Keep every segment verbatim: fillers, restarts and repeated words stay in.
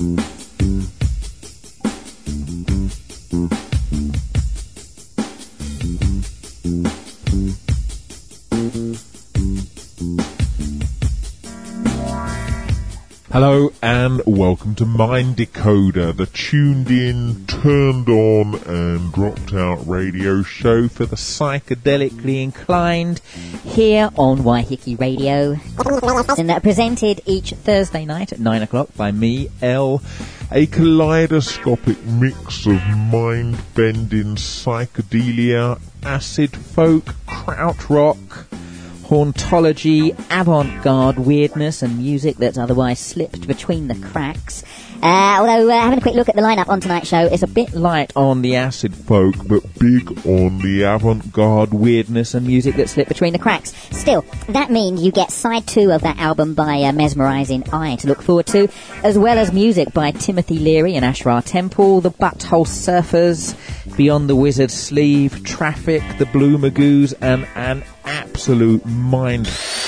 Hello and welcome to Mind Decoder, the tuned in, turned on and dropped out radio show for the psychedelically inclined here on Waiheke Radio, and uh, presented each Thursday night at nine o'clock by me, L. A kaleidoscopic mix of mind-bending psychedelia, acid folk, krautrock, hauntology, avant-garde weirdness and music that's otherwise slipped between the cracks. Uh, although, uh, having a quick look at the lineup on tonight's show, it's a bit light on the acid folk, but big on the avant-garde weirdness and music that slipped between the cracks. Still, that means you get side two of that album by uh, Mesmerising Eye to look forward to, as well as music by Timothy Leary and Ashra Temple, the Butthole Surfers, Beyond the Wizard's Sleeve, Traffic, the Blue Magoos, and an absolute mind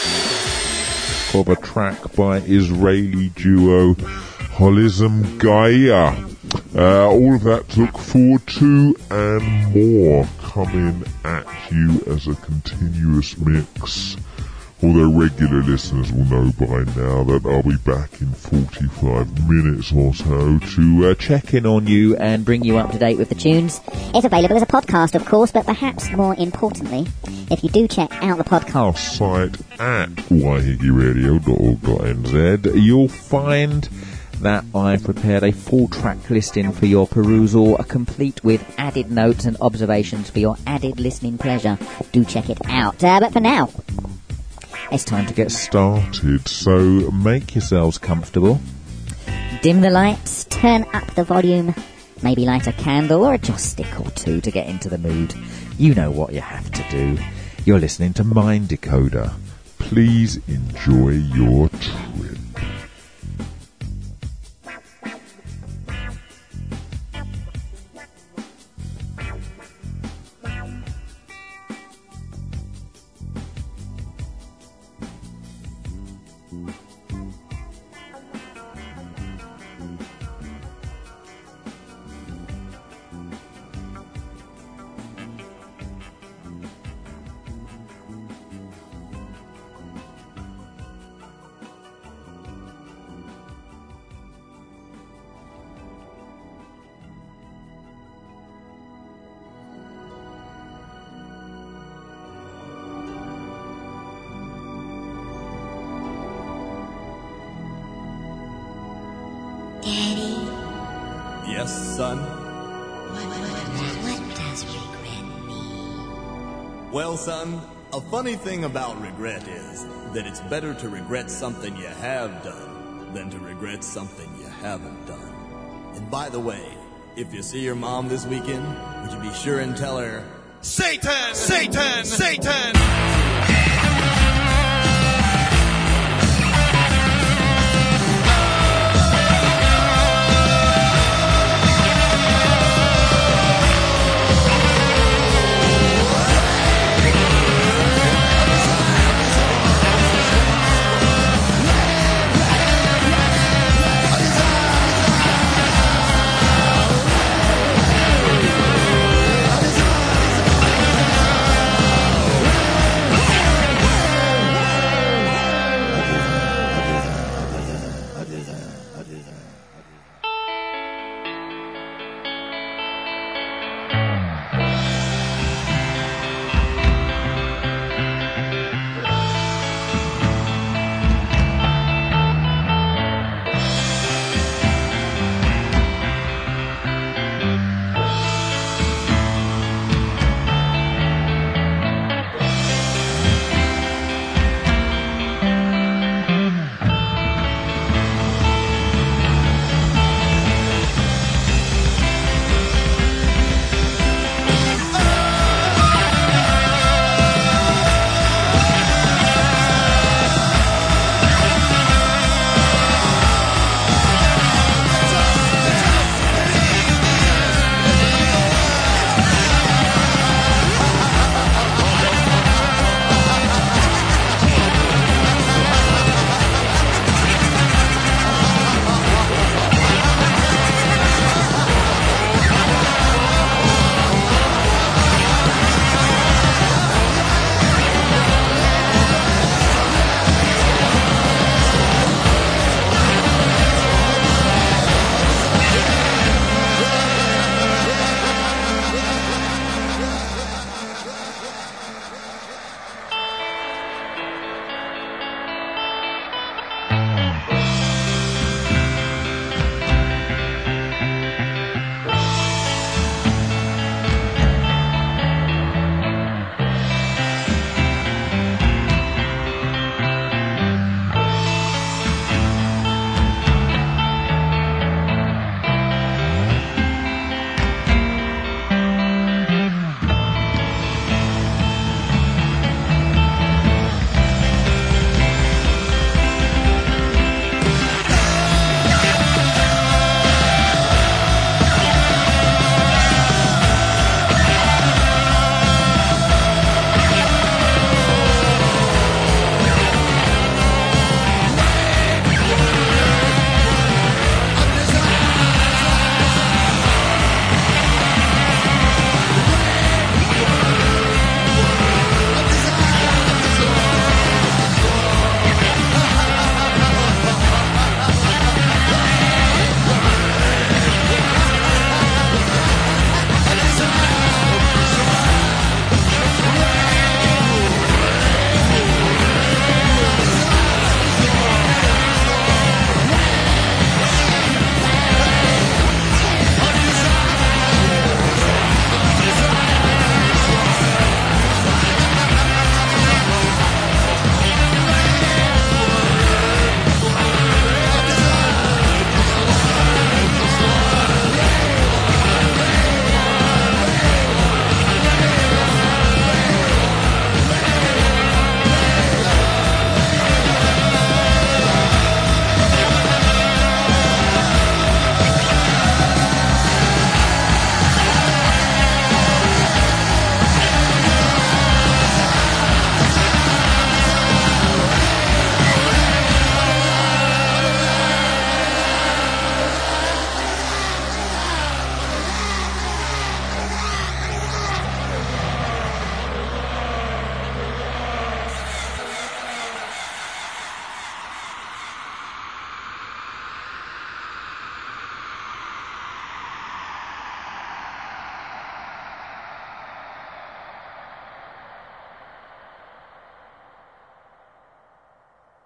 of a track by Israeli duo Holism Gaia. Uh, all of that to look forward to and more coming at you as a continuous mix. Although regular listeners will know by now that I'll be back in forty-five minutes or so to uh, check in on you and bring you up to date with the tunes. It's available as a podcast, of course, but perhaps more importantly, if you do check out the podcast site at waiheke radio dot org dot n z, you'll find that I've prepared a full track listing for your perusal, complete with added notes and observations for your added listening pleasure. Do check it out. Uh, but for now, it's time to get started, so make yourselves comfortable. Dim the lights, turn up the volume, maybe light a candle or a joss stick or two to get into the mood. You know what you have to do. You're listening to Mind Decoder. Please enjoy your trip. Yes, son? What, what, what, what does regret mean? Well, son, a funny thing about regret is that it's better to regret something you have done than to regret something you haven't done. And by the way, if you see your mom this weekend, would you be sure and tell her, Satan! Satan! Satan!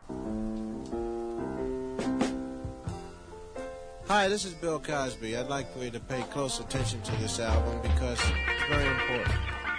Hi, this is Bill Cosby. I'd like for you to pay close attention to this album because it's very important.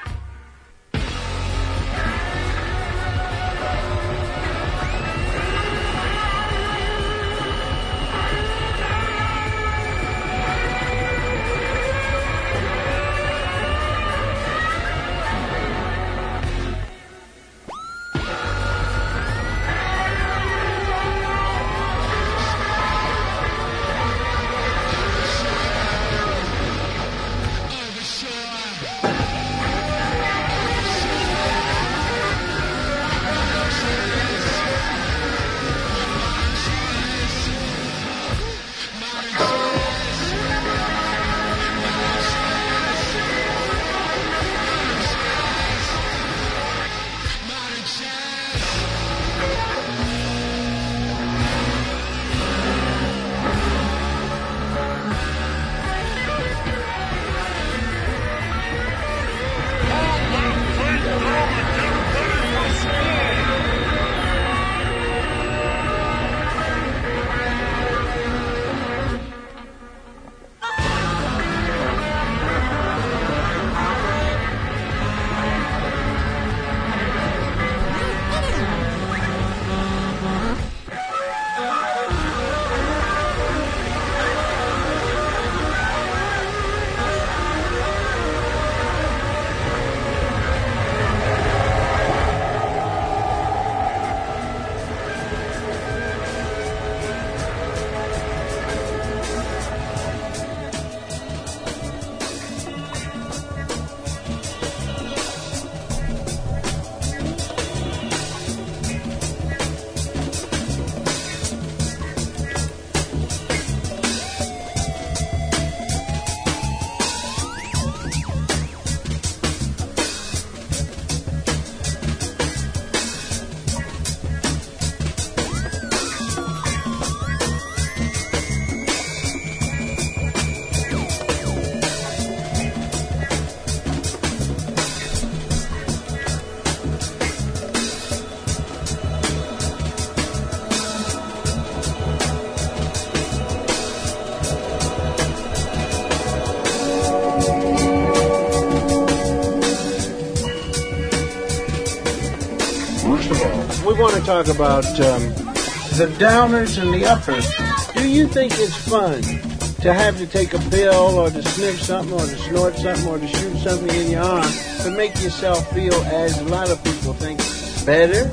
We want to talk about um, the downers and the uppers. Do you think it's fun to have to take a pill or to sniff something or to snort something or to shoot something in your arm to make yourself feel, as a lot of people think, better?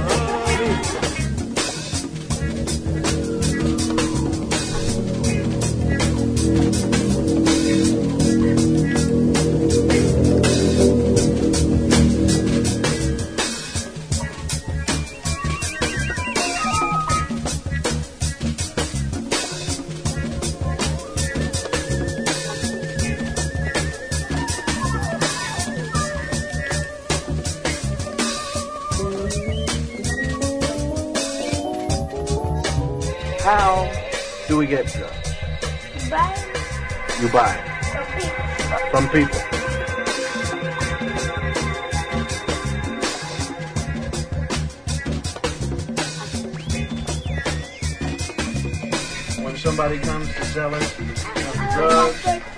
How do we get drugs? Buy You buy them from people. from people. When somebody comes to sell us drugs,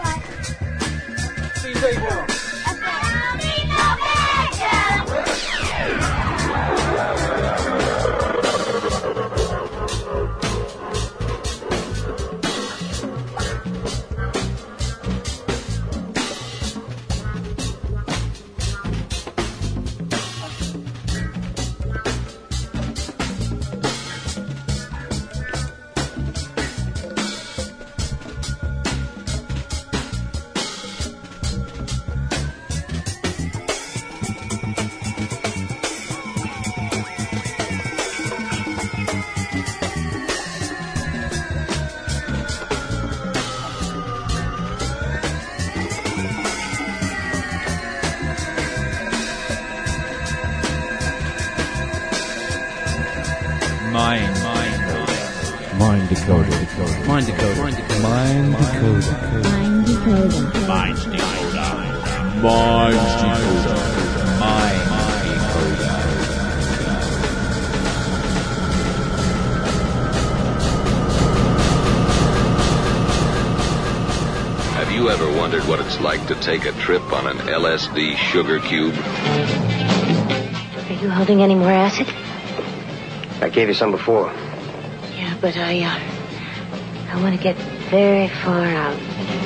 see, they know. Mind. Mind decoder. Mind decoder. Mind decoder. Mind decoder. Mind decoder. Mind decoder. Mind decoder. Mind decoder. you ever wondered what it's like to take a trip on an L S D sugar cube? Are you holding any more acid? I gave you some before. Yeah, but I, uh, I want to get very far out.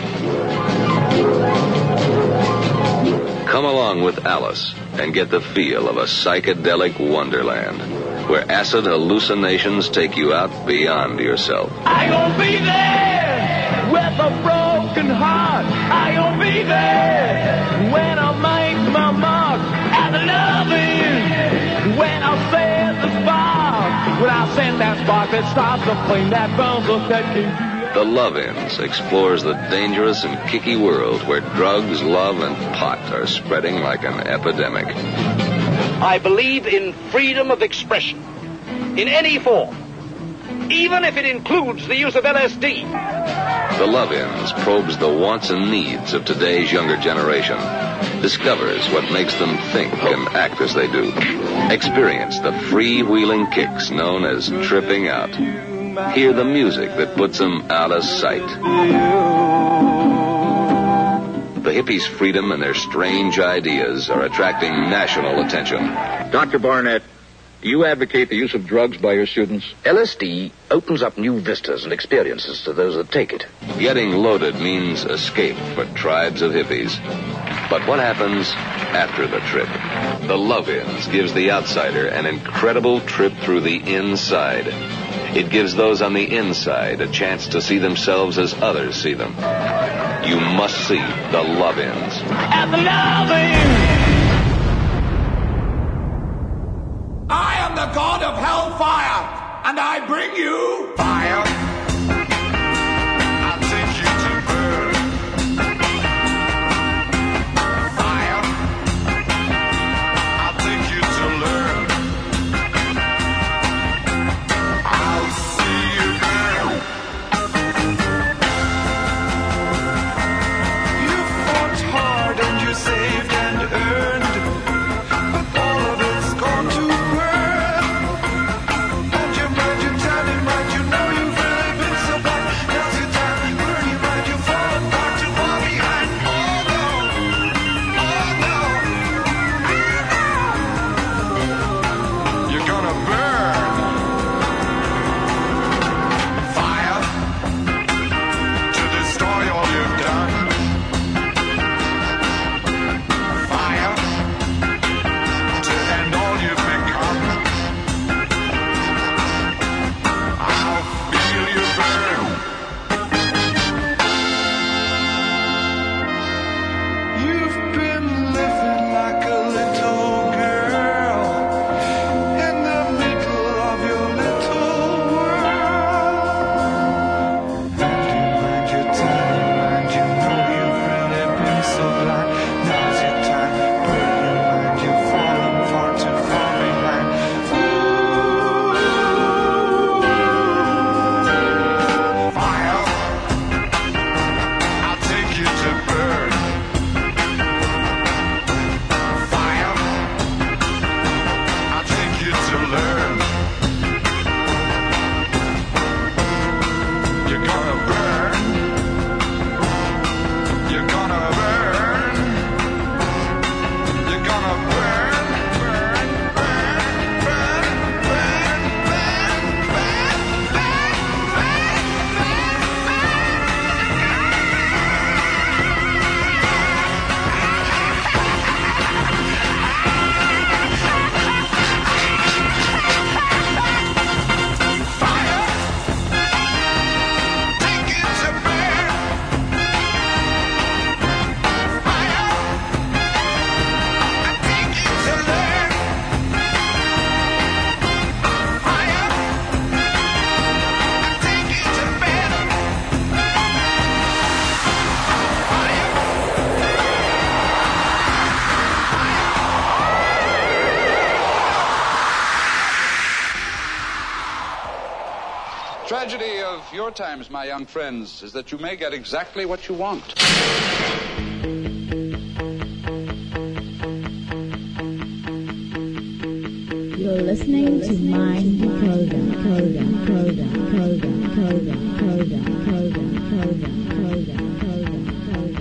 Come along with Alice and get the feel of a psychedelic wonderland where acid hallucinations take you out beyond yourself. I gonna be there with a broken heart. I gonna be there when I make my mark. And the loving when I send the spark. When I send that spark that starts the flame that burns up that king. The Love-Ins explores the dangerous and kicky world where drugs, love, and pot are spreading like an epidemic. I believe in freedom of expression, in any form, even if it includes the use of L S D. The Love-Ins probes the wants and needs of today's younger generation, discovers what makes them think and act as they do. Experience the freewheeling kicks known as tripping out. Hear the music that puts them out of sight. The hippies' freedom and their strange ideas are attracting national attention. Doctor Barnett, do you advocate the use of drugs by your students? L S D opens up new vistas and experiences to those that take it. Getting loaded means escape for tribes of hippies. But what happens after the trip? The Love-Ins gives the outsider an incredible trip through the inside. It gives those on the inside a chance to see themselves as others see them. You must see the Love-Ins. At the Love-Ins! I am the god of hellfire, and I bring you fire. I'll take you to burn. Fire. I'll take you to learn. I'll see you burn. You fought hard and you saved and earned, but all of it's gone to Tragedy of your times, my young friends, is that you may get exactly what you want. You're listening to Mind Coda, Coda, Coda, Coda, Coda, Coda, Coda, Coda, Coda, Coda, Coda.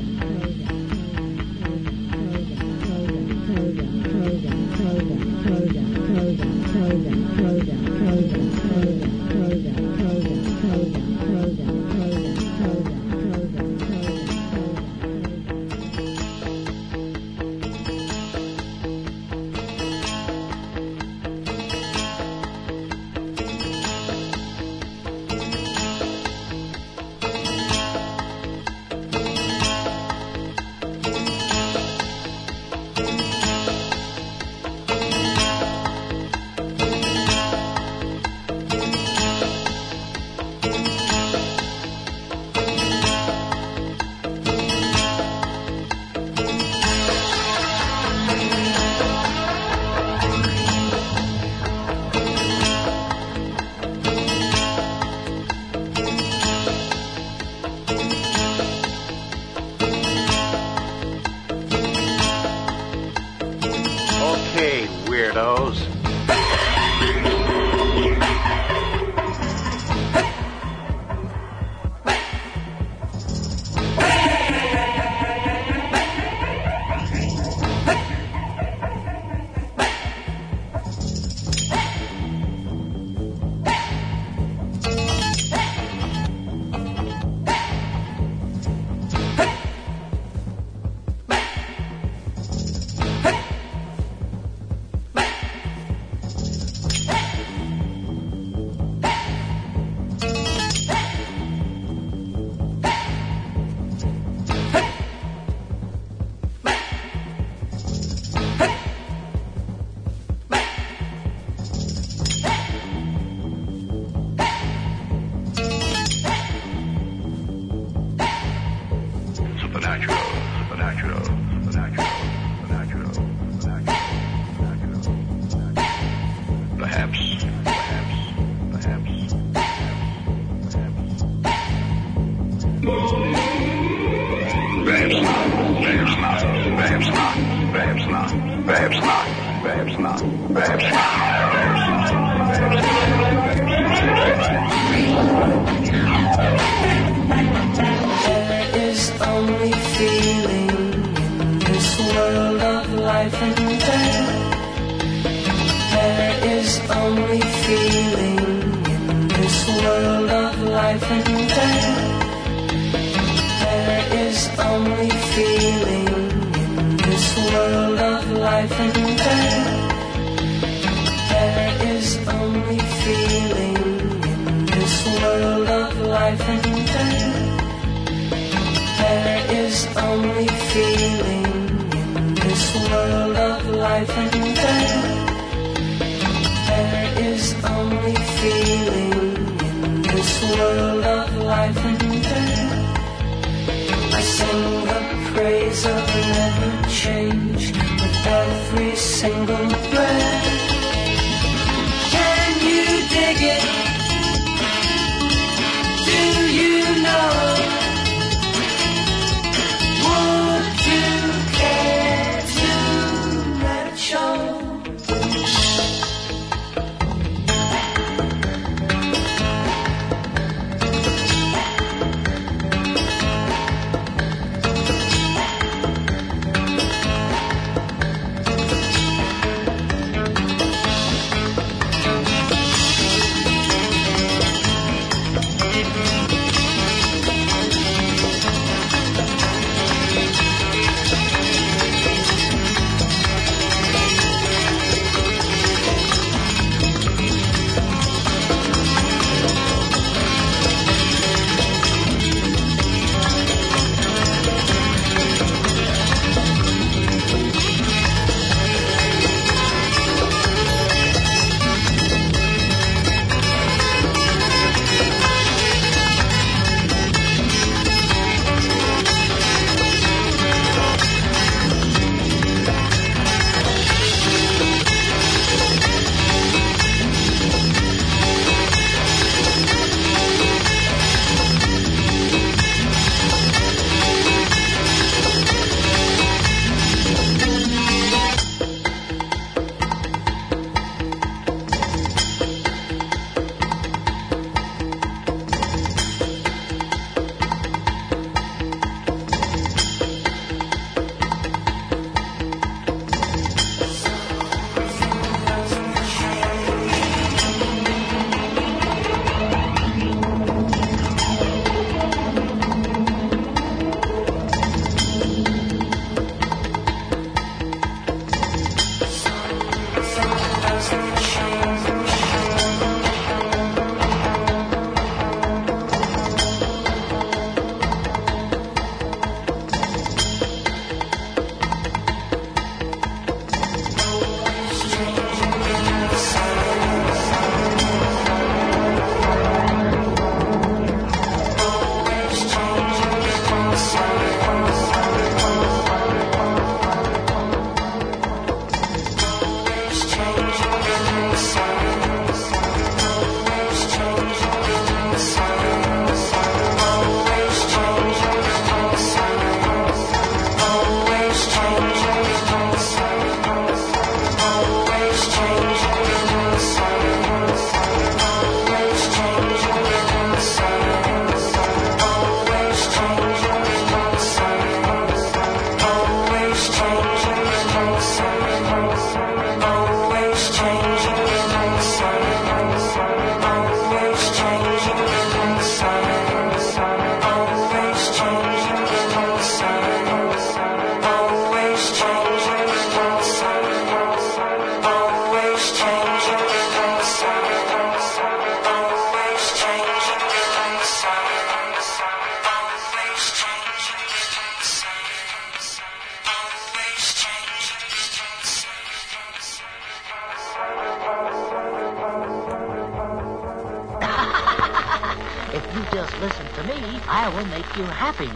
you just listen to me, I will make you happy.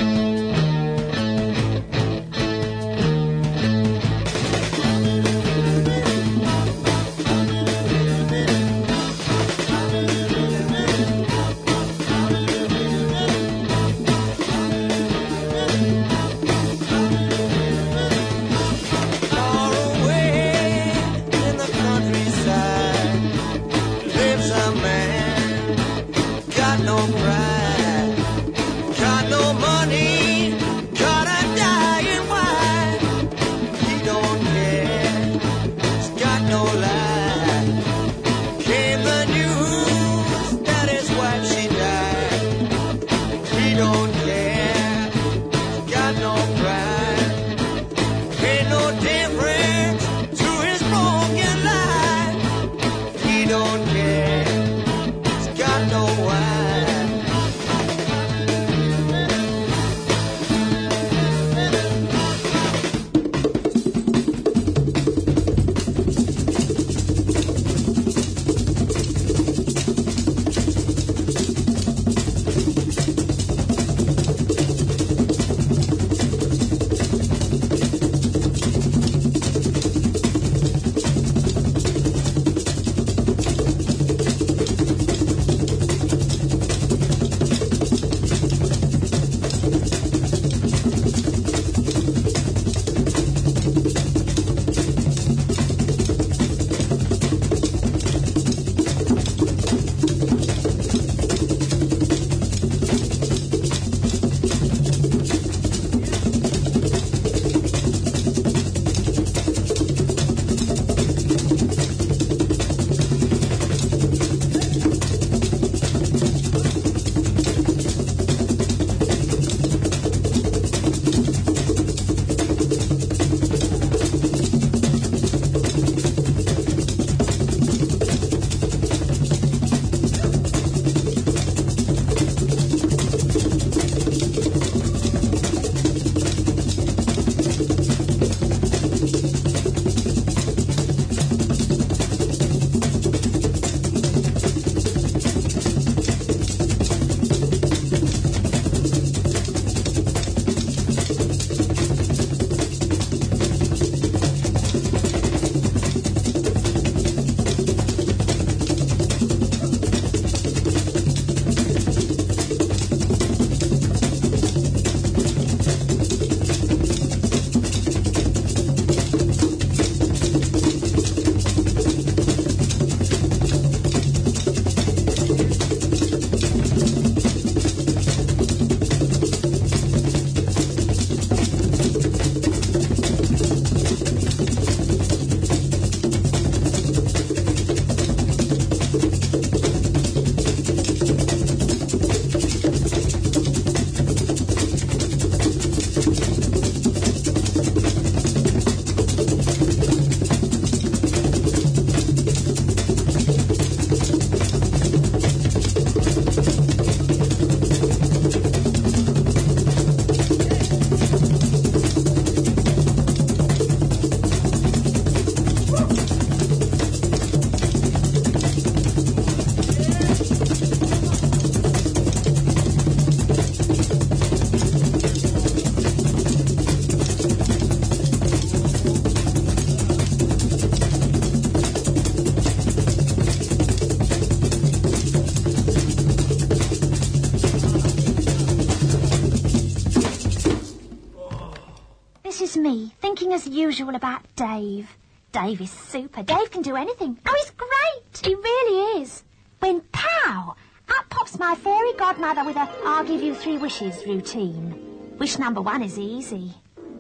me, thinking as usual about Dave. Dave is super. Dave can do anything. Oh, he's great. He really is. When pow, up pops my fairy godmother with a I'll give you three wishes routine. Wish number one is easy.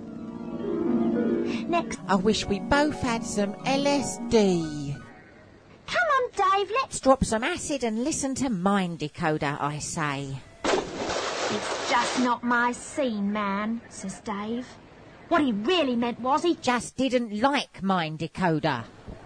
Next. I wish we both had some L S D. Come on, Dave, let's drop some acid and listen to Mind Decoder, I say. It's just not my scene, man, says Dave. What he really meant was he just didn't like Mind Decoder.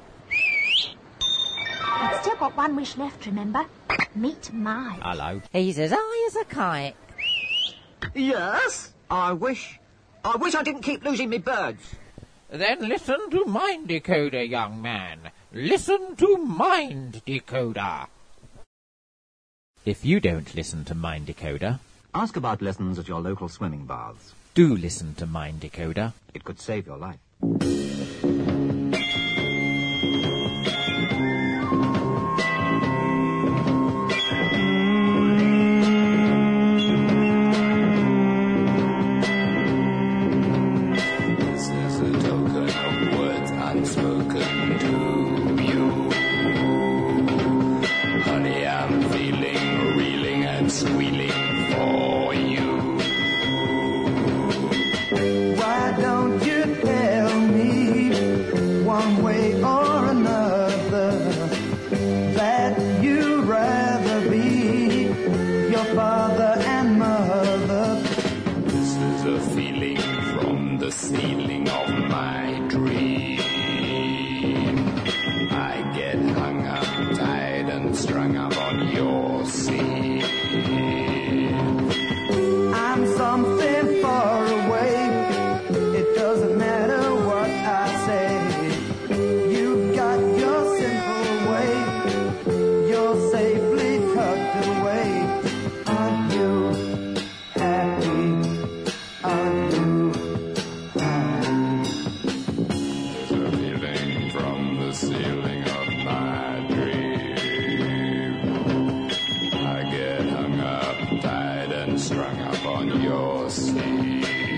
I've still got one wish left, remember? Meet Mike. Hello. He's as high as a kite. Yes, I wish... I wish I didn't keep losing me birds. Then listen to Mind Decoder, young man. Listen to Mind Decoder. If you don't listen to Mind Decoder, ask about lessons at your local swimming baths. Do listen to Mind Decoder. It could save your life. This is a token of words unspoken to you. Honey, I'm feeling, reeling and squealing for you. Why don't you tell me one way or another that you'd rather be your father and mother? This is a feeling from the ceiling of my dream. I get hung up, tied and strung up on your sea. I'm something far away. It doesn't matter what I say. You've got your simple way. You're safely tucked away. Aren't you happy? Aren't you There's a feeling from the ceiling of my dream. I get hung up, tied and strung up on your sea.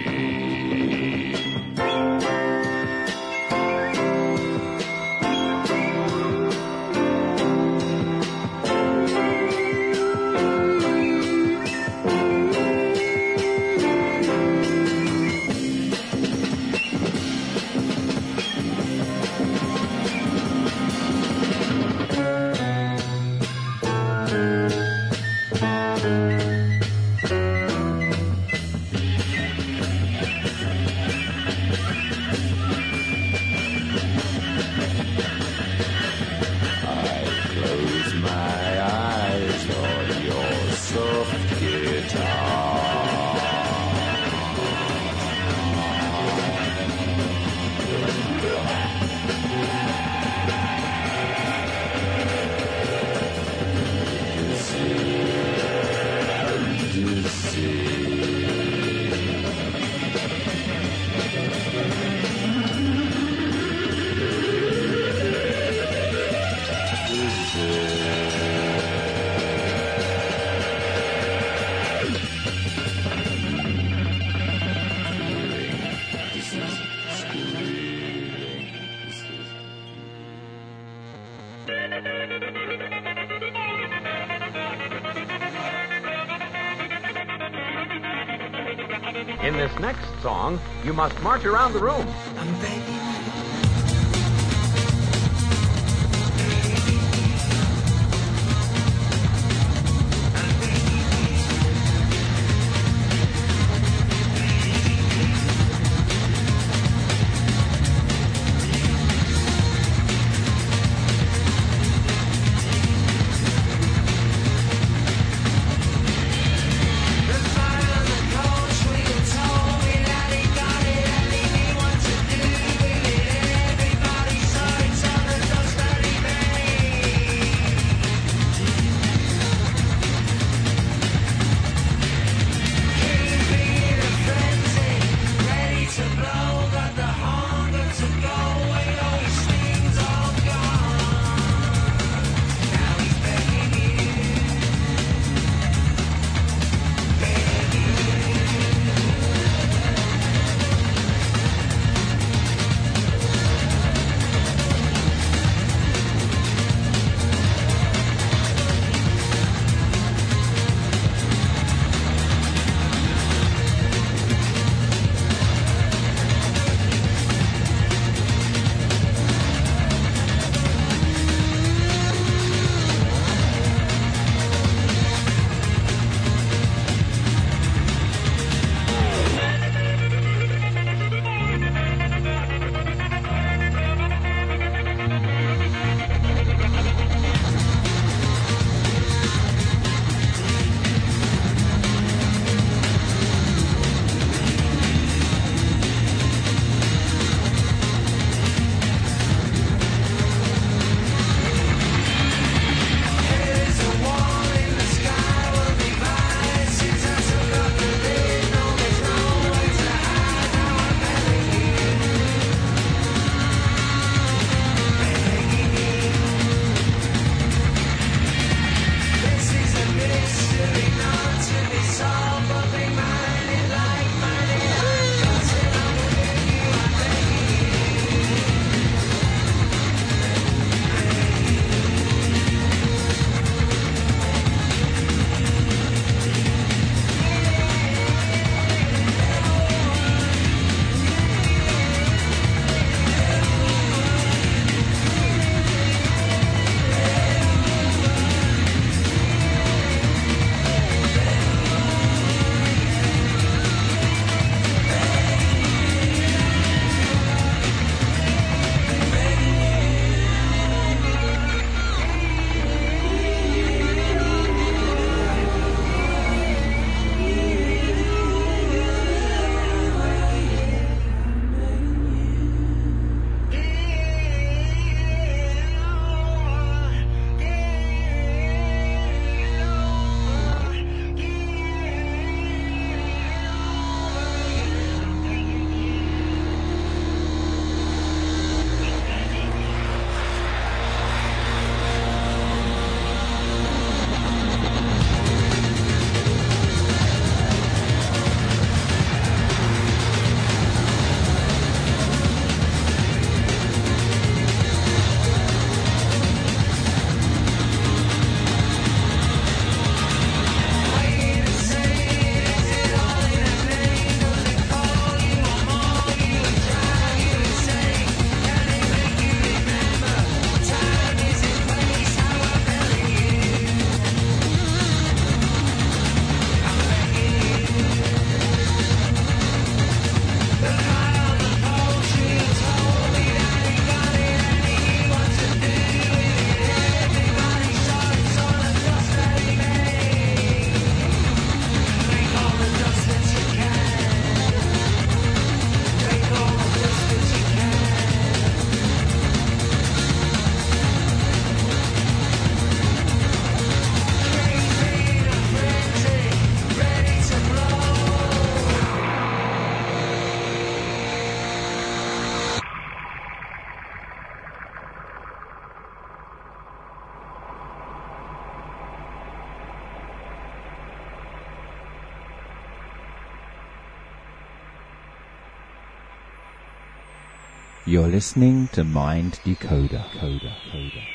Close my eyes on your soft In this next song, you must march around the room. Coach, we told me that he got it and he knew what to do. You're listening to Mind Decoder. Coda, coda, coda.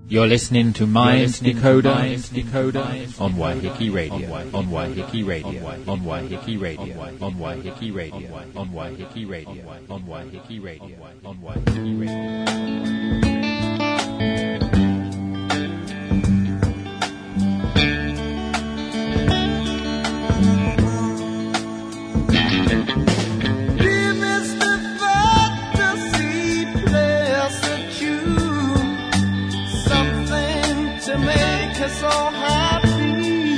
You're listening to Mind Decoder, Decoder on Waiheke Radio, on Waiheke Radio, on Waiheke Radio, on Waiheke Radio, on Waiheke Radio, on Waiheke Radio, on Waiheke Radio. So happy,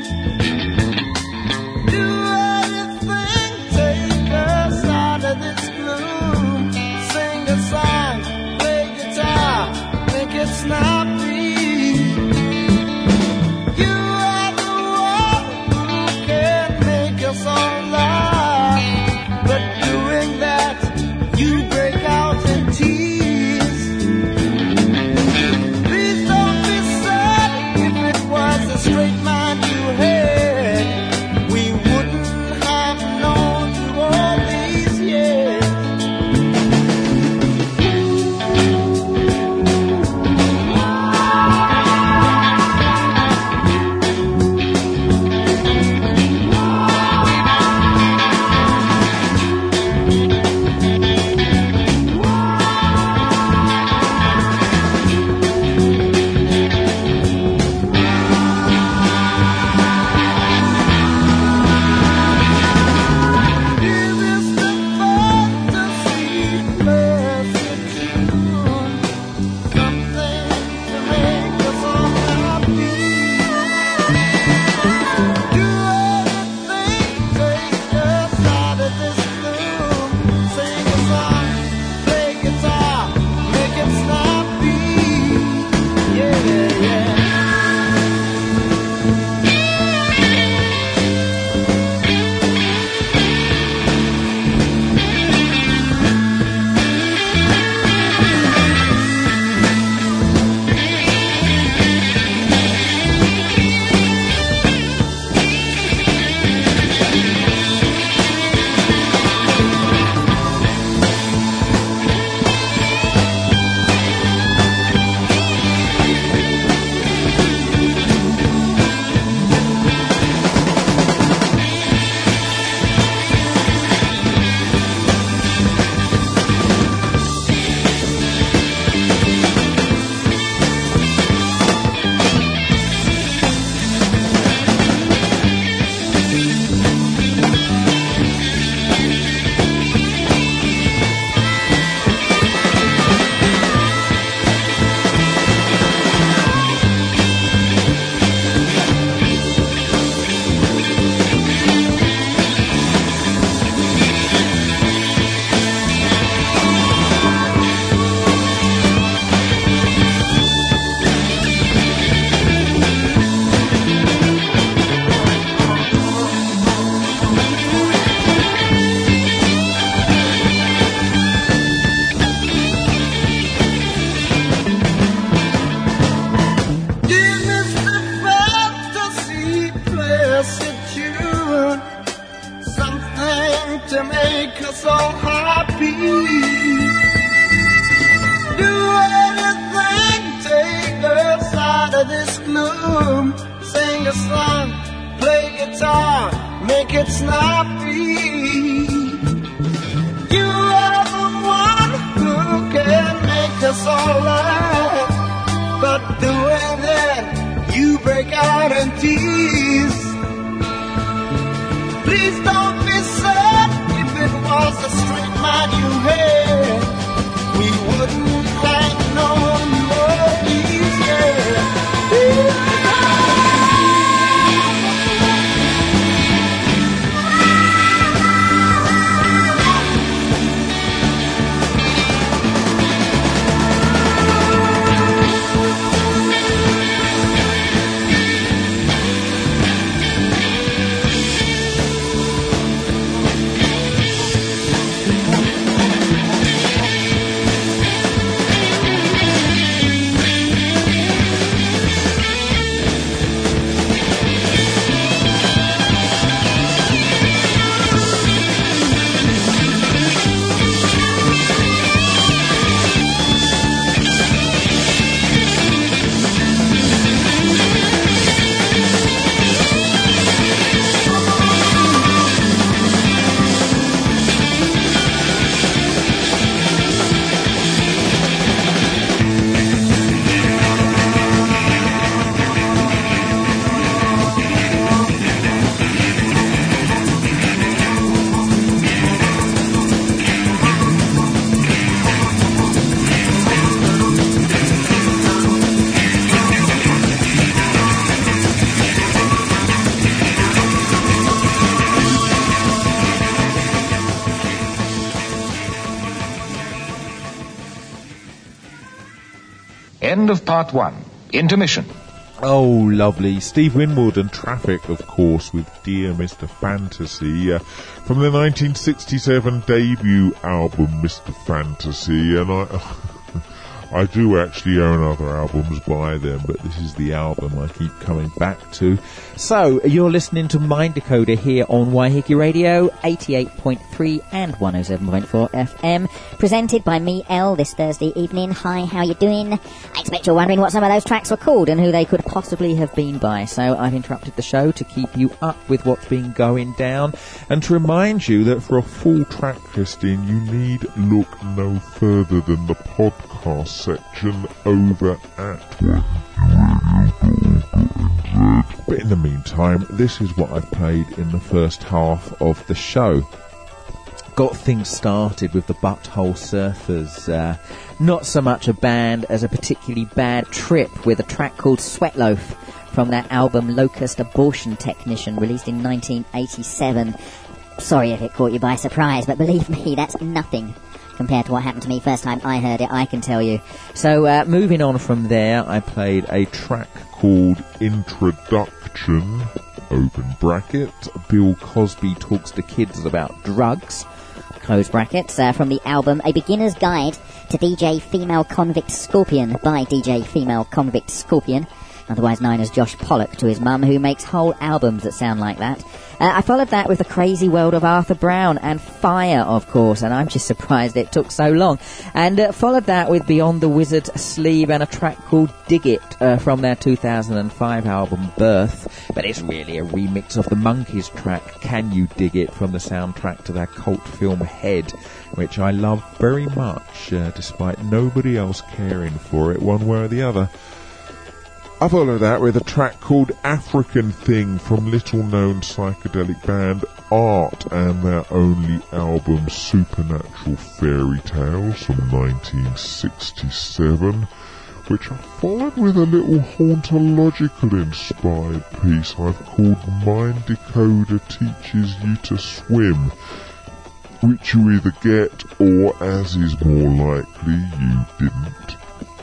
do anything, take us out of this gloom, sing a song, play guitar, make it snappy. You are the one who can make us all laugh, but doing that, you break out in tears. Straight man you had, we wouldn't have known you all these years. End of part one. Intermission. Oh, lovely. Steve Winwood and Traffic, of course, with Dear Mister Fantasy, uh, from the nineteen sixty-seven debut album, Mister Fantasy, and I... I do actually own other albums by them, but this is the album I keep coming back to. So, you're listening to Mind Decoder here on Waiheke Radio, eighty-eight point three and one oh seven point four F M, presented by me, Elle, this Thursday evening. Hi, how you doing? I expect you're wondering what some of those tracks were called and who they could possibly have been by, so I've interrupted the show to keep you up with what's been going down, and to remind you that for a full track listing, you need look no further than the podcast section over at But in the meantime, this is what I've played in the first half of the show. Got things started with the Butthole Surfers. Uh, not so much a band as a particularly bad trip, with a track called Sweatloaf from their album Locust Abortion Technician, released in nineteen eighty-seven. Sorry if it caught you by surprise, but believe me, that's nothing compared to what happened to me first time I heard it, I can tell you. So, uh, moving on from there, I played a track called Introduction, open bracket. Bill Cosby talks to kids about drugs, close brackets, uh, from the album A Beginner's Guide to D J Female Convict Scorpion by D J Female Convict Scorpion, otherwise known as Josh Pollock to his mum, who makes whole albums that sound like that. Uh, I followed that with The Crazy World of Arthur Brown and Fire, of course, and I'm just surprised it took so long. And uh, followed that with Beyond the Wizard's Sleeve and a track called Dig It uh, from their two thousand five album Birth. But it's really a remix of the Monkees track Can You Dig It from the soundtrack to their cult film Head, which I love very much, uh, despite nobody else caring for it one way or the other. I follow that with a track called African Thing from little-known psychedelic band Art and their only album Supernatural Fairy Tales from nineteen sixty-seven, which I followed with a little hauntological-inspired piece I've called Mind Decoder Teaches You to Swim, which you either get or, as is more likely, you didn't.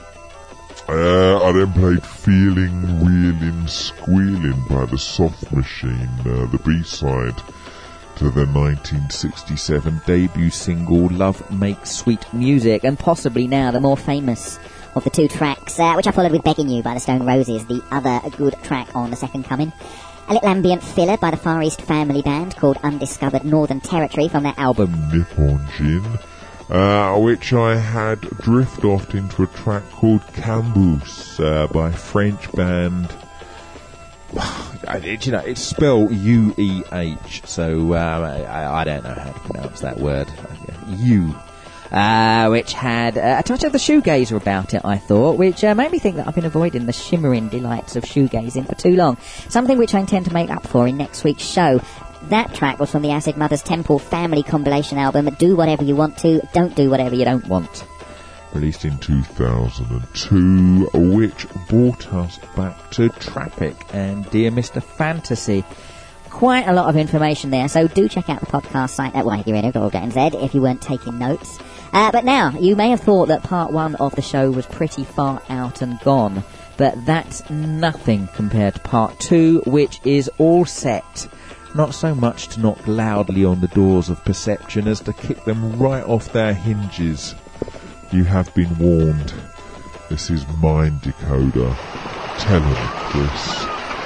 Uh, I then played Feeling, Reeling, Squealing by the Soft Machine, uh, the B-side to the nineteen sixty-seven debut single Love Makes Sweet Music, and possibly now the more famous of the two tracks, uh, which I followed with Begging You by the Stone Roses, the other good track on The Second Coming. A little ambient filler by the Far East Family Band called Undiscovered Northern Territory from their album Nippon Gin. Uh, which I had drift off into a track called Cambus uh, by French band. You know, it's spelled U E H, so uh, I, I don't know how to pronounce that word. U. Uh, which had uh, a touch of the shoegazer about it, I thought, which uh, made me think that I've been avoiding the shimmering delights of shoegazing for too long. Something which I intend to make up for in next week's show. That track was from the Acid Mothers Temple family compilation album, Do Whatever You Want To, Don't Do Whatever You Don't Want, released in two thousand two, which brought us back to Traffic and Dear Mister Fantasy. Quite a lot of information there, so do check out the podcast site at waiheke radio dot org dot n z if you weren't taking notes. Uh, but now, you may have thought that part one of the show was pretty far out and gone, but that's nothing compared to part two, which is all set. Not so much to knock loudly on the doors of perception as to kick them right off their hinges. You have been warned. This is Mind Decoder. Tell him, Chris.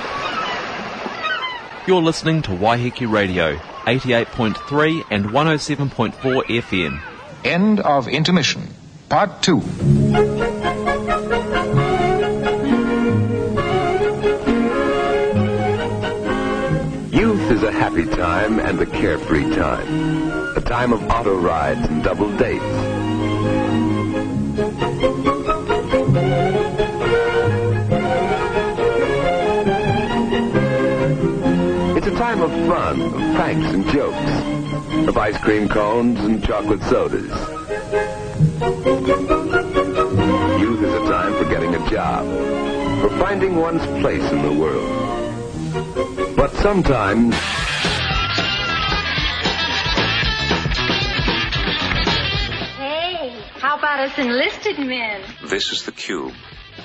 You're listening to Waiheke Radio, eighty-eight point three and one oh seven point four F M. End of intermission. Part two. Youth is a happy time and a carefree time. A time of auto rides and double dates. It's a time of fun, of pranks and jokes, of ice cream cones and chocolate sodas. Youth is a time for getting a job, for finding one's place in the world. But sometimes... Hey, how about us enlisted men? This is the Cube.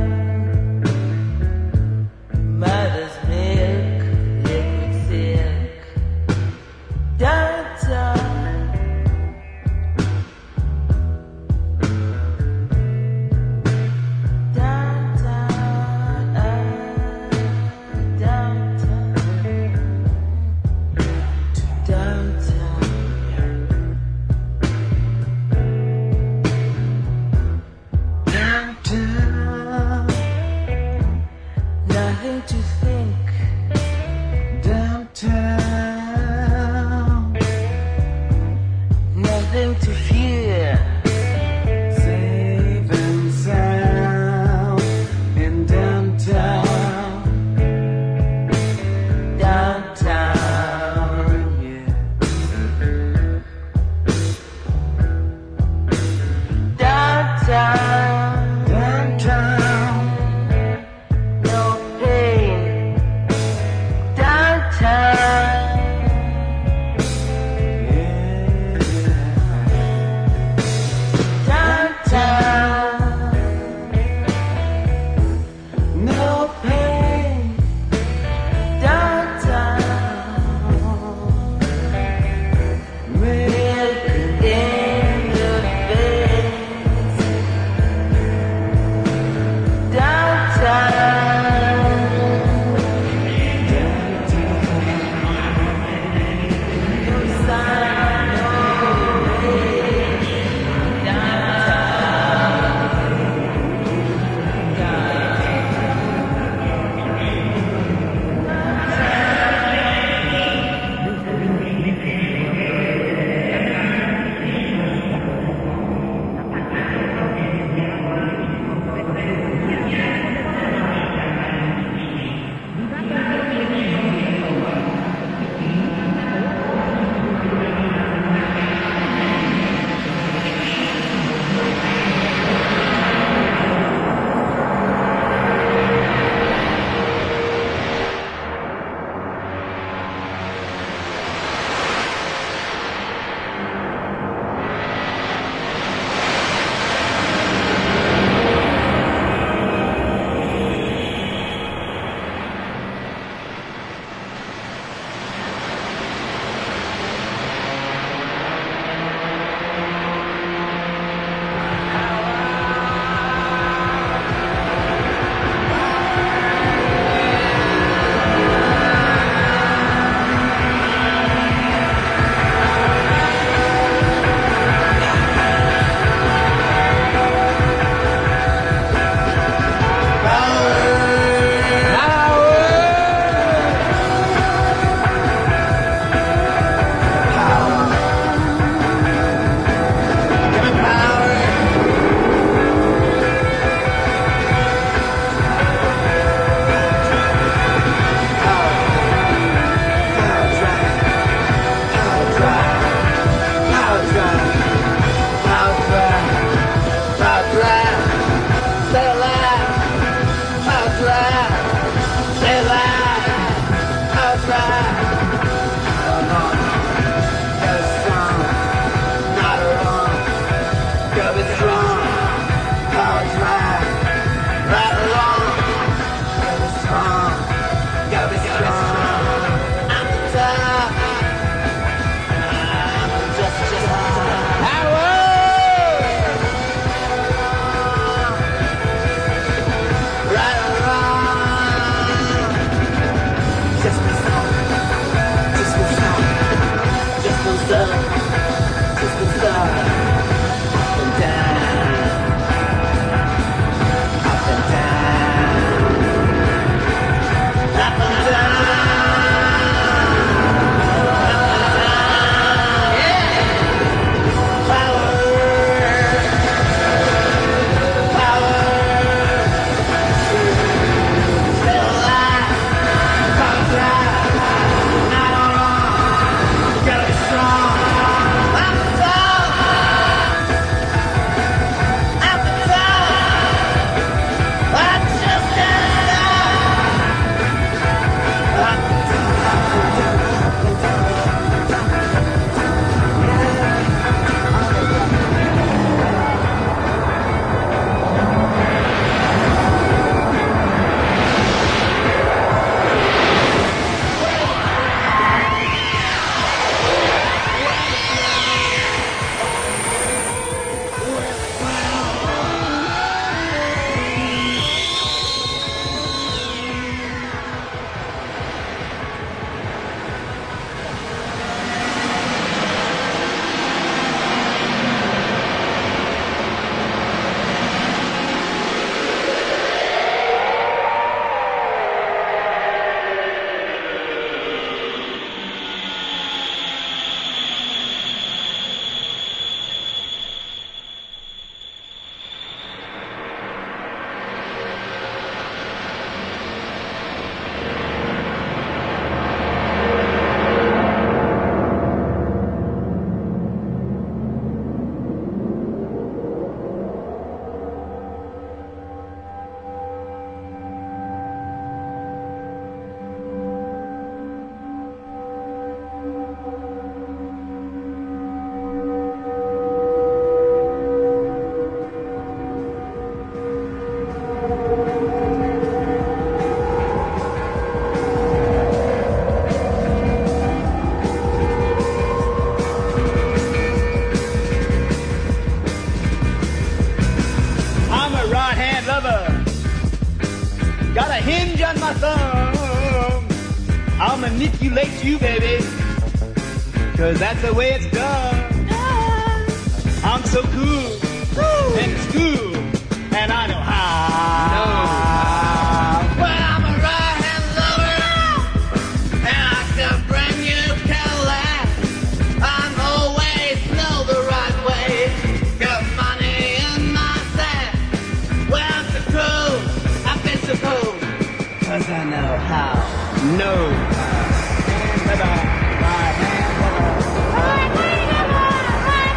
I'll manipulate you, baby. Cause that's the way it's done. I'm so cool and cool, and I know how. No. Well, I'm a right-hand lover, and I can bring you Cadillac. I'm always know the right way. Got money in my sack. Well, I'm so cool, I've been so cool, cause I know how. No. Hand to the right hand to the right hand to the right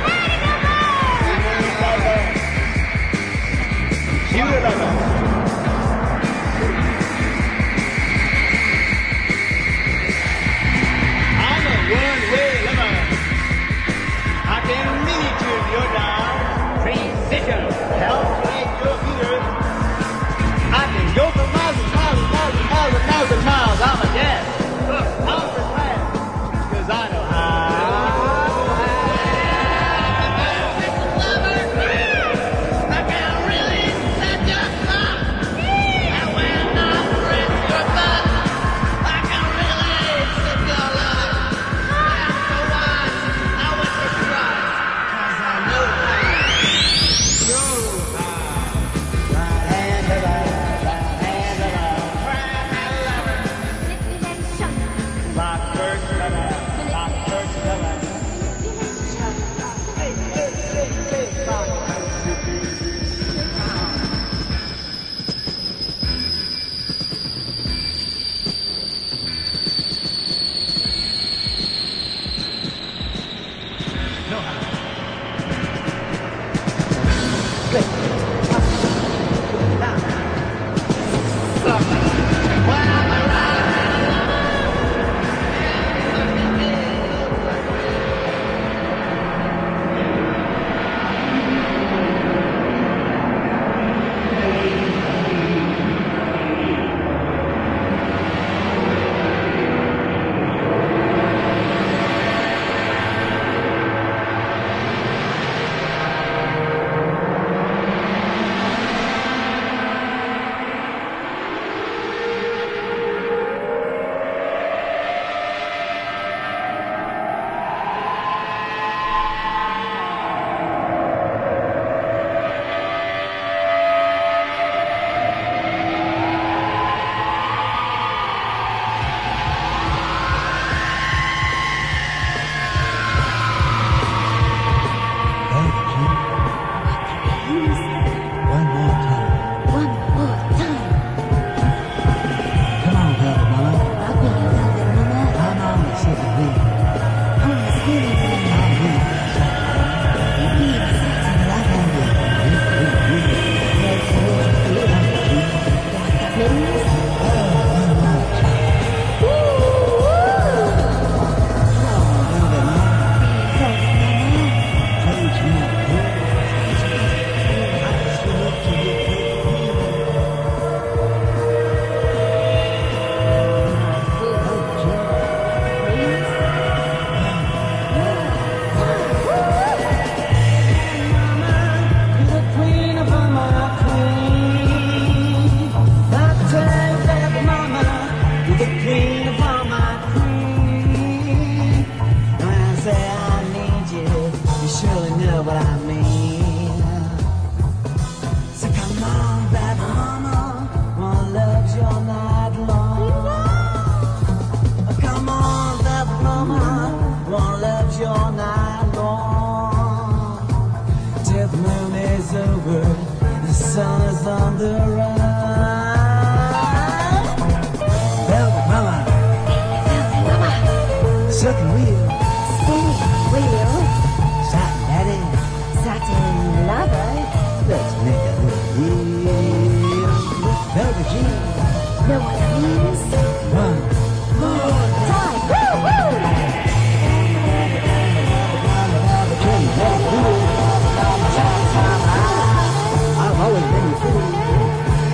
hand to the. You lover. I'm a one-way lover. I can mini tune your dial, precision, help make your meters. I can go for miles and miles and miles and miles and miles and miles. I'm a gas. Look, I'm for class, cause I know how. I can really set your clock. And when I press your butt, I can really set your luck. I'm so wise, I went to try, cause I know how. Yo, right hand to the right hand to the right hand lover. Lock first lover, lock first lover. Hey, hey, hey, hey, lock I've always been free.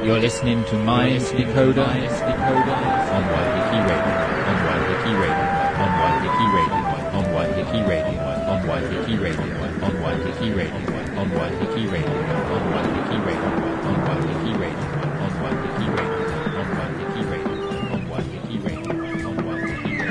You're listening to Mind Decoder on Waiheke Radio, on Waiheke Radio, on Waiheke Radio, on Waiheke Radio, on Waiheke Radio, on Waiheke Radio, on Waiheke Radio, on Waiheke Radio, on Waiheke Radio, on Waiheke Radio, on Waiheke Radio, on Waiheke Radio, on Waiheke Radio, on Waiheke Radio.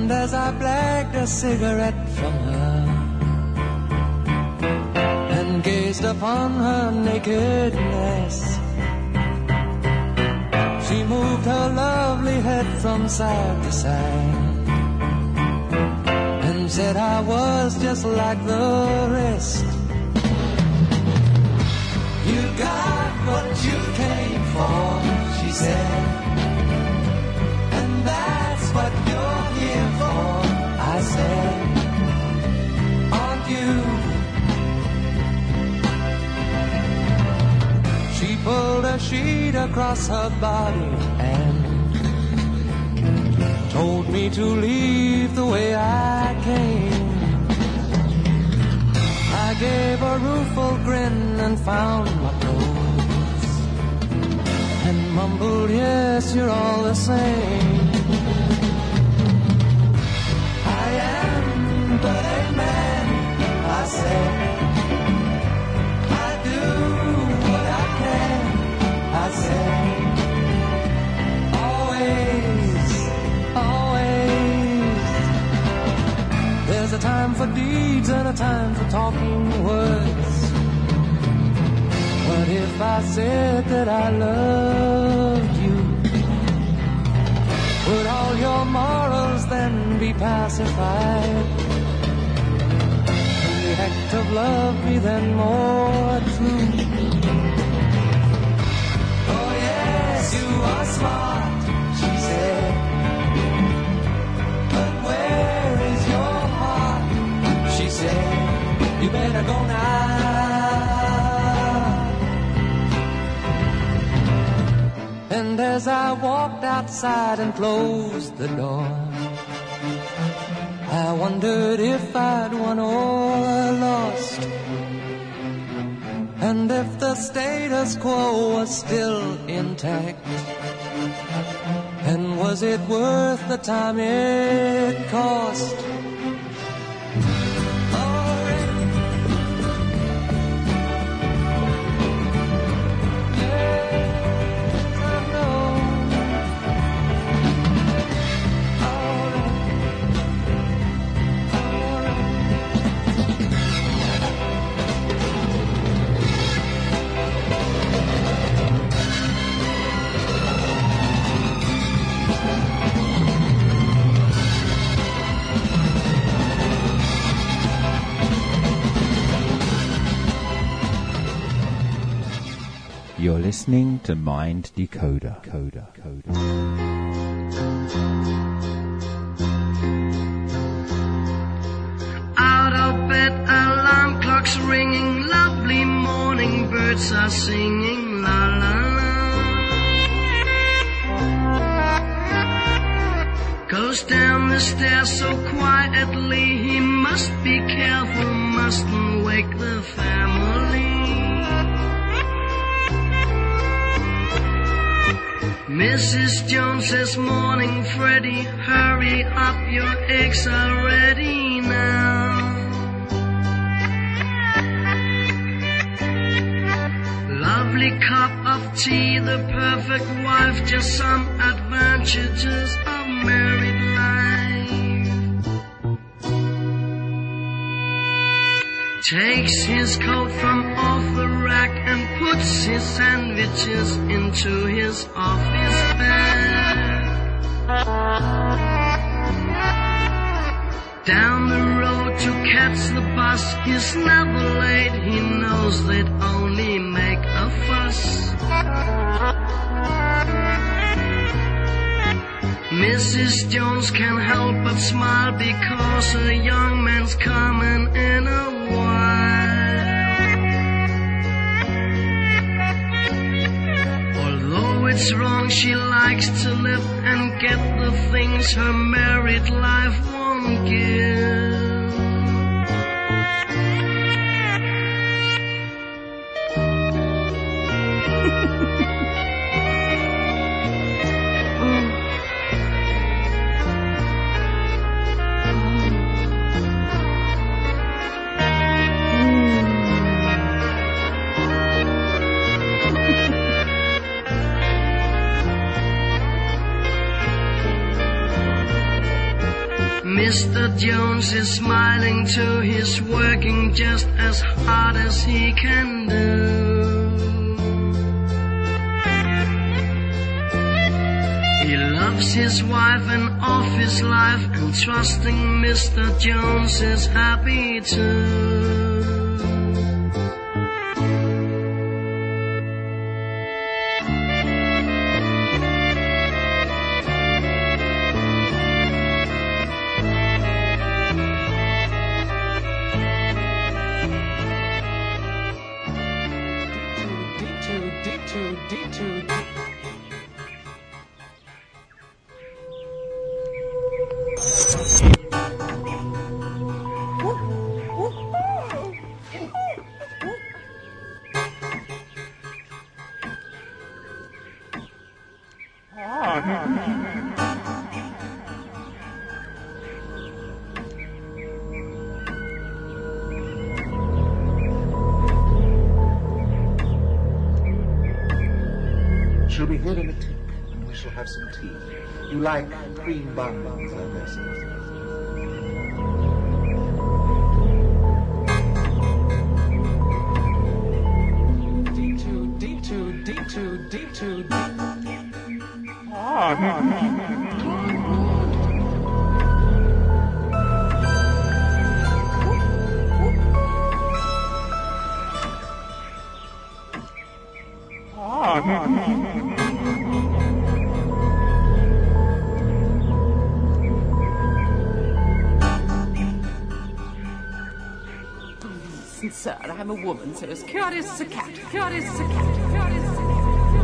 And as I blagged a cigarette from her and gazed upon her nakedness, she moved her lovely head from side to side and said I was just like the rest. You got what you came for, she said, and that's what you're here for, I said, aren't you? She pulled a sheet across her body and told me to leave the way I came. I gave a rueful grin and found my clothes and mumbled, yes, you're all the same. I am but a man, I said. I do what I can, I said. Always, always. There's a time for deeds and a time for talking words. But if I said that I loved you, would all your morals then be pacified? And the act of love be then more true? Oh yes, you are smart, she said, but where is your heart? She said, you better go now. And as I walked outside and closed the door, I wondered if I'd won or lost, and if the status quo was still intact, and was it worth the time it cost? You're listening to Mind Decoder. Coda, coda. Out of bed, alarm clocks ringing, lovely morning birds are singing, la la la. Goes down the stairs so quietly, he must be careful, mustn't wake the family. Missus Jones says, morning, Freddy, hurry up, your eggs are ready now. Lovely cup of tea, the perfect wife, just some advantages of married life. Takes his coat from off the rack and puts his sandwiches into his office bag. Down the road to catch the bus, he's never late, he knows they'd only make a fuss. Missus Jones can't help but smile because a young man's coming in a while. Although it's wrong, she likes to live and get the things her married life won't give. Mister Jones is smiling too. He's working just as hard as he can do. He loves his wife and office life, and trusting Mister Jones is happy too. She'll be here in a tick, and we shall have some tea. You like cream buns, I guess. D two, D two, D two, D two, D Sir, I'm a woman, so as curious as a cat, curious as a cat, curious as a cat.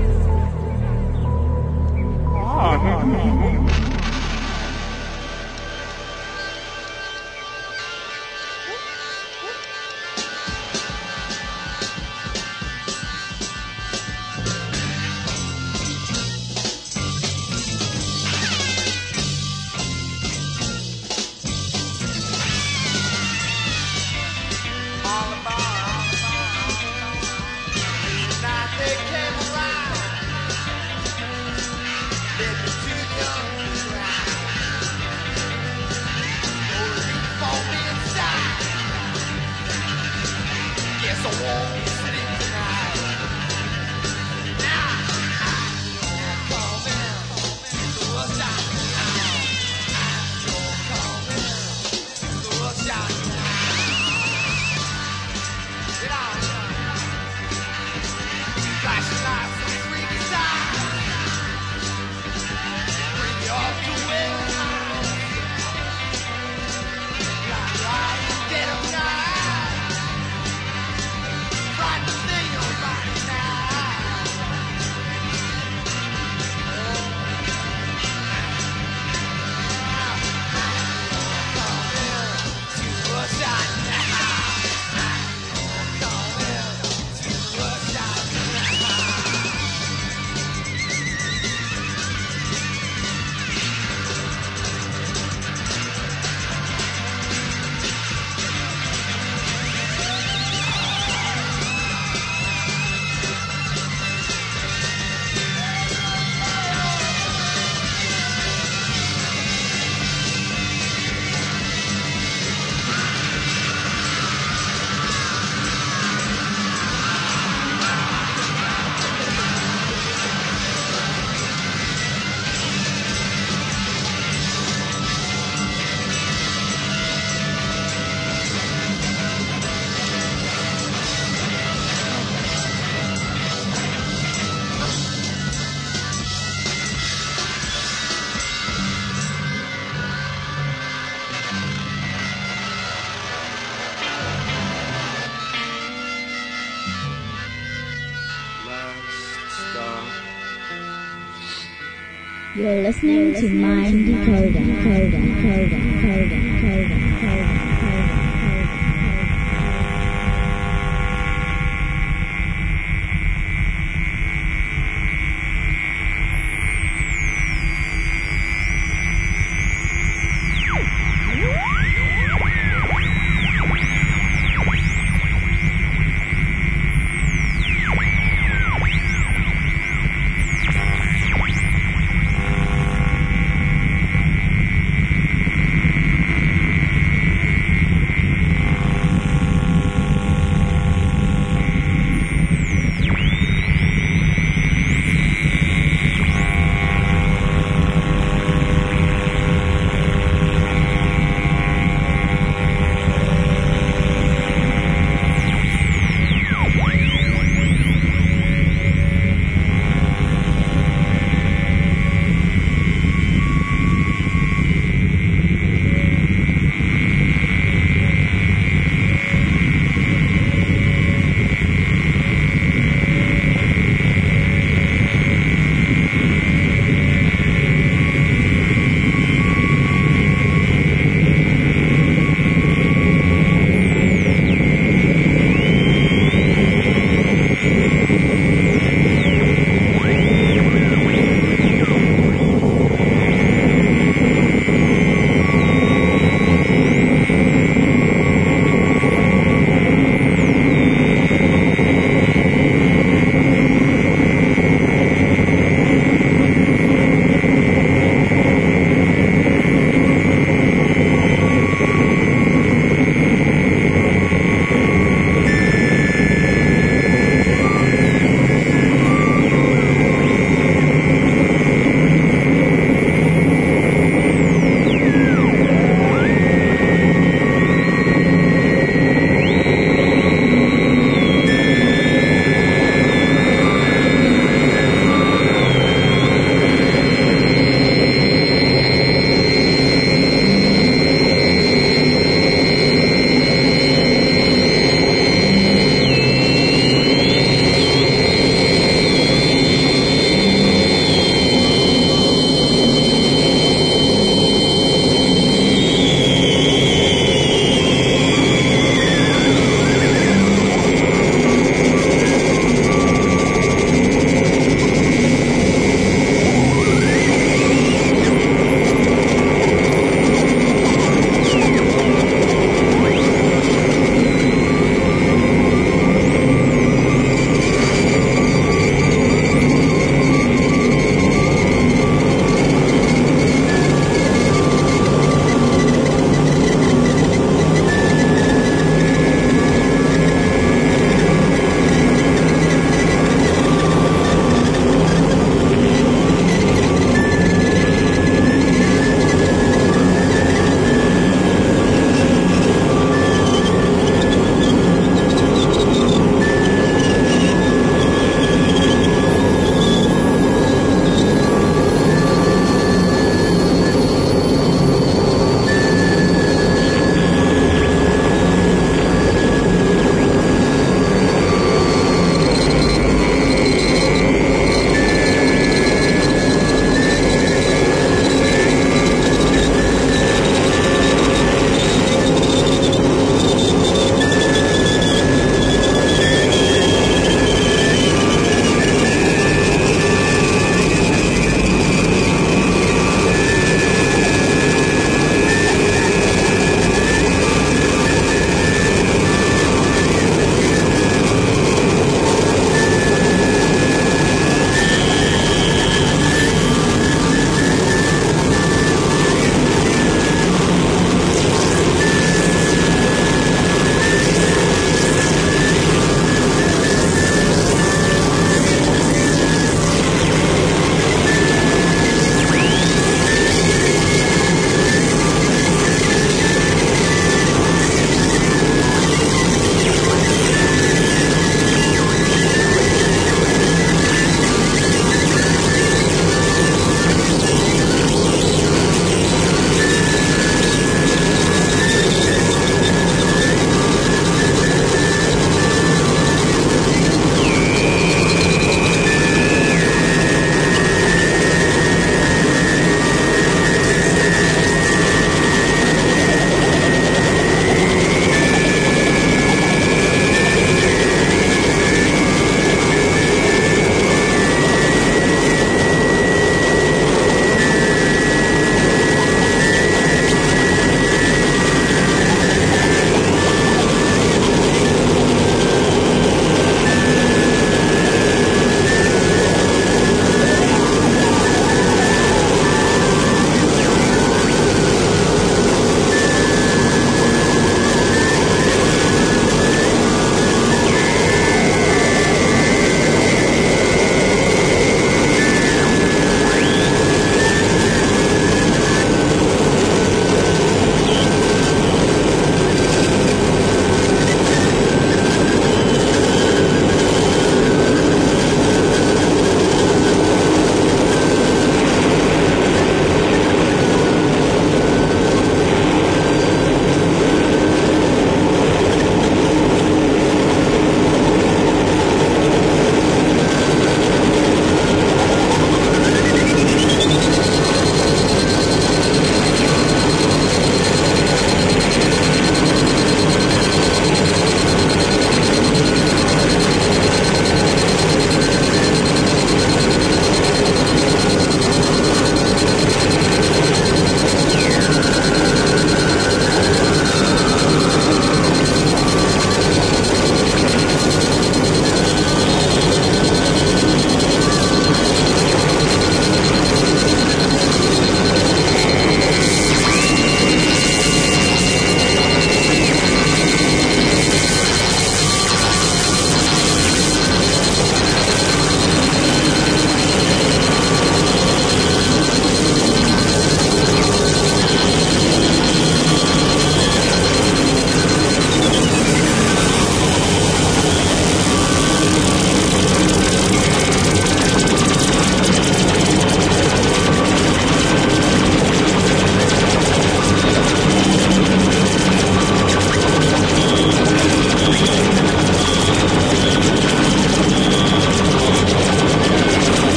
You're listening to Mind Decoder, Decoder, Decoder, Decoder, Decoder, Decoder.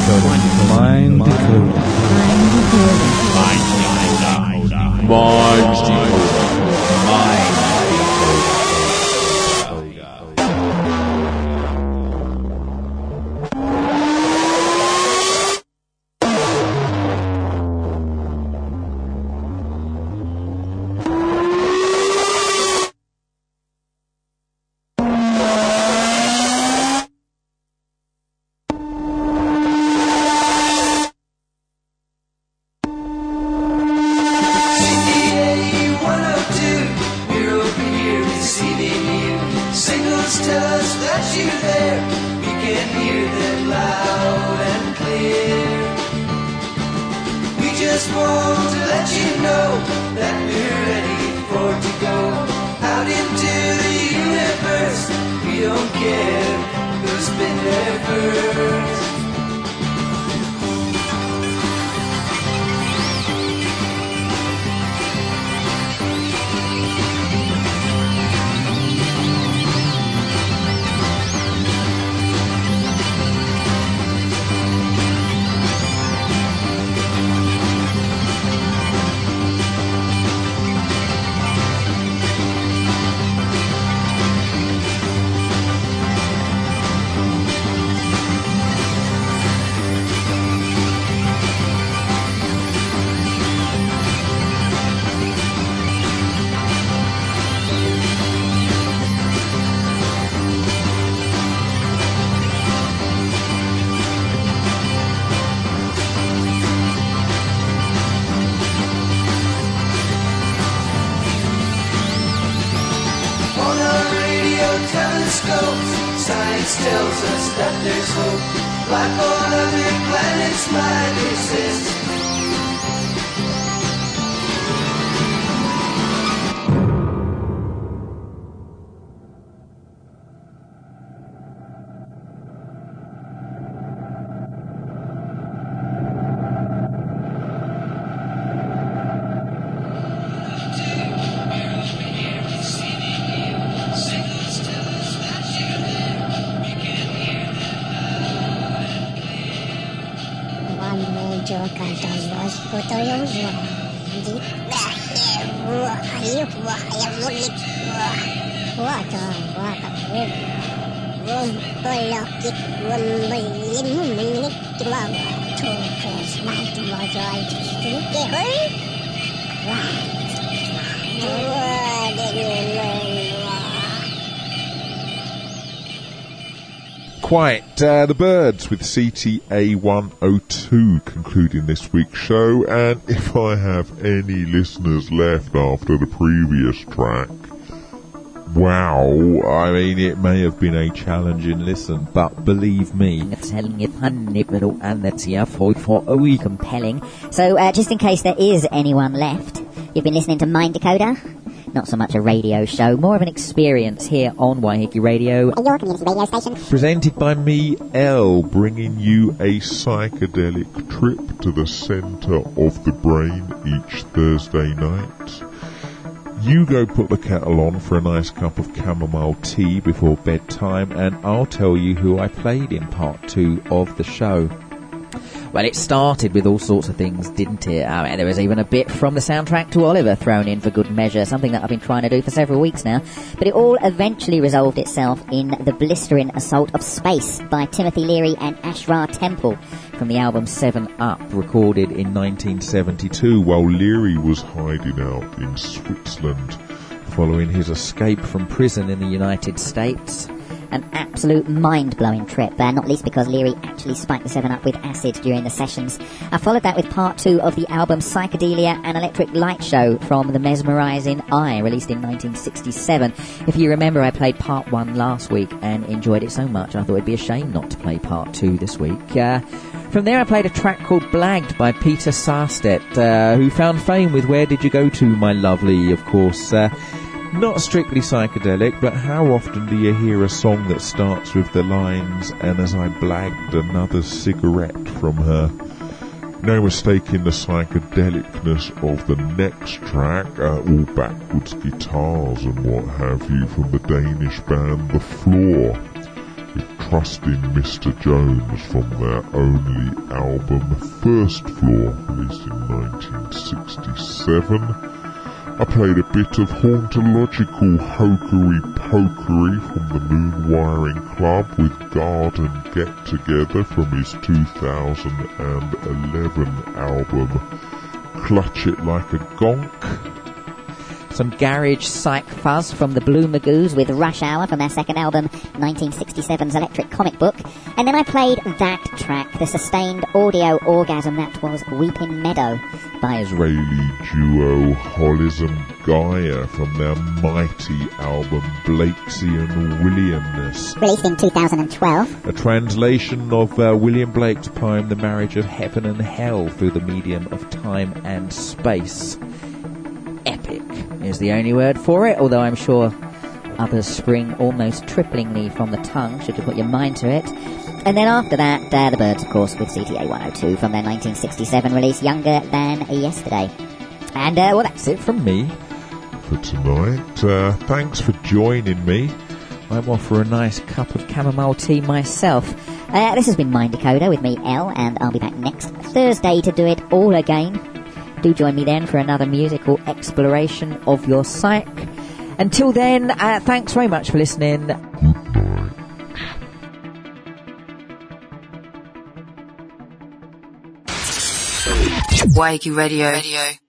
Decoder. Mind Decoder. Mind Decoder. Mind Decoder. Mind Quite, uh, the Birds with C T A one oh two concluding this week's show, and if I have any listeners left after the previous track, wow, I mean, it may have been a challenging listen, but believe me, compelling. So, uh, just in case there is anyone left, you've been listening to Mind Decoder. Not so much a radio show, more of an experience here on Waiheke Radio. Your community radio station. Presented by me, L, bringing you a psychedelic trip to the centre of the brain each Thursday night. You go put the kettle on for a nice cup of chamomile tea before bedtime, and I'll tell you who I played in part two of the show. Well, it started with all sorts of things, didn't it? I mean, there was even a bit from the soundtrack to Oliver thrown in for good measure, something that I've been trying to do for several weeks now. But it all eventually resolved itself in The Blistering Assault of Space by Timothy Leary and Ashra Temple from the album Seven Up, recorded in nineteen seventy-two while Leary was hiding out in Switzerland following his escape from prison in the United States. An absolute mind-blowing trip, uh, not least because Leary actually spiked the seven up with acid during the sessions. I followed that with part two of the album Psychedelia and Electric Light Show from The Mesmerizing Eye, released in nineteen sixty-seven. If you remember, I played part one last week and enjoyed it so much I thought it'd be a shame not to play part two this week. Uh, from there I played a track called Blagged by Peter Sarstedt, uh, who found fame with Where Did You Go To, My Lovely, of course. Uh, Not strictly psychedelic, but how often do you hear a song that starts with the lines, and as I blagged another cigarette from her? No mistaking the psychedelicness of the next track, uh, all backwards guitars and what have you from the Danish band The Floor, with Trust in Mister Jones from their only album First Floor, released in nineteen sixty-seven. I played a bit of hauntological hokery-pokery from the Moon Wiring Club with Garden Get Together from his two thousand eleven album Clutch It Like a Gonk. Some garage psych fuzz from the Blue Magoos with Rush Hour from their second album, nineteen sixty-seven's Electric Comic Book. And then I played that track, the sustained audio orgasm that was Weeping Meadow by Israeli duo Hollis and Gaia from their mighty album Blakesean Williamness. Released in two thousand twelve. A translation of uh, William Blake's poem The Marriage of Heaven and Hell through the medium of time and space. Epic is the only word for it, although I'm sure others spring almost triplingly from the tongue, should you put your mind to it. And then after that, uh, the Byrds, of course, with C T A one oh two from their nineteen sixty-seven release, Younger Than Yesterday. And, uh, well, that's it from me for tonight. Uh, thanks for joining me. I'm off for a nice cup of chamomile tea myself. Uh, this has been Mind Decoder with me, Elle, and I'll be back next Thursday to do it all again. Do join me then for another musical exploration of your psyche. Until then, uh, thanks very much for listening. Good night. Waikiki Radio. Radio.